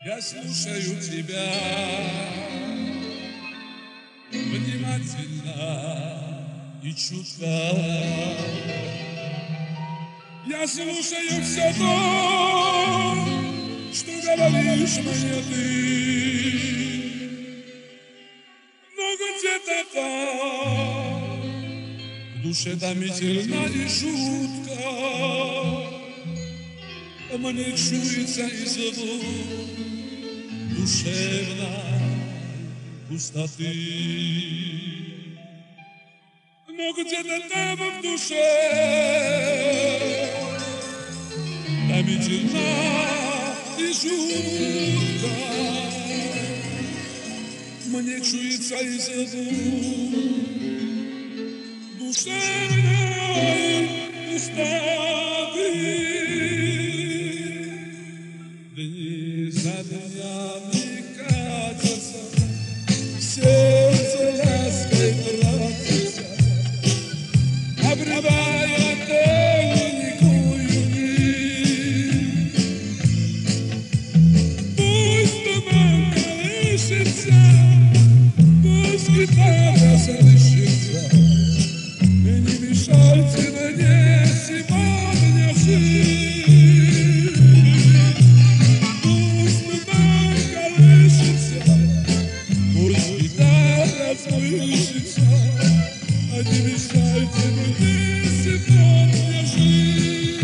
Я слушаю тебя внимательно и чутко. Я слушаю все то, что говоришь мне ты. Но где-то там в душе томительно и жутко мне чуется из душевной пустоты. Но где-то там в душе томительно и жутко мне чуется из душевной пустоты. Дни за днями катятся, сердце лаской тратится, обрывая тоненькую нить. Пусть туман колышется, пусть гитара слышится, и не мешайте мне сегодня жить. Слышится, а не мешайте мне сегодня жить.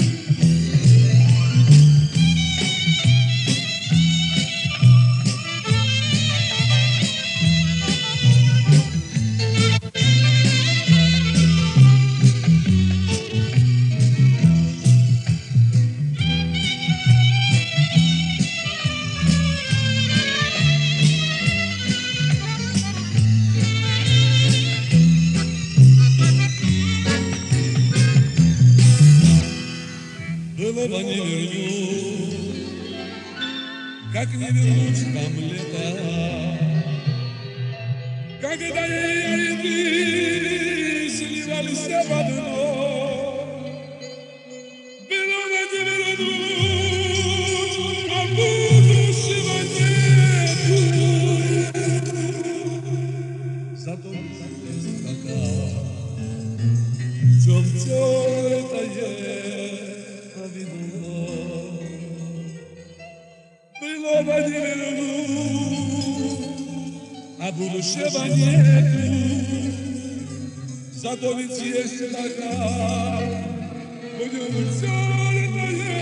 Былого не вернуть, как не вернуть нам лето, когда я и ты сливались в одно. Былого не вернуть, а будущего нету. Зато есть пока в чем тётое былого не вернуть, а будущего нету. Зато ведь есть пока в нем тёрное.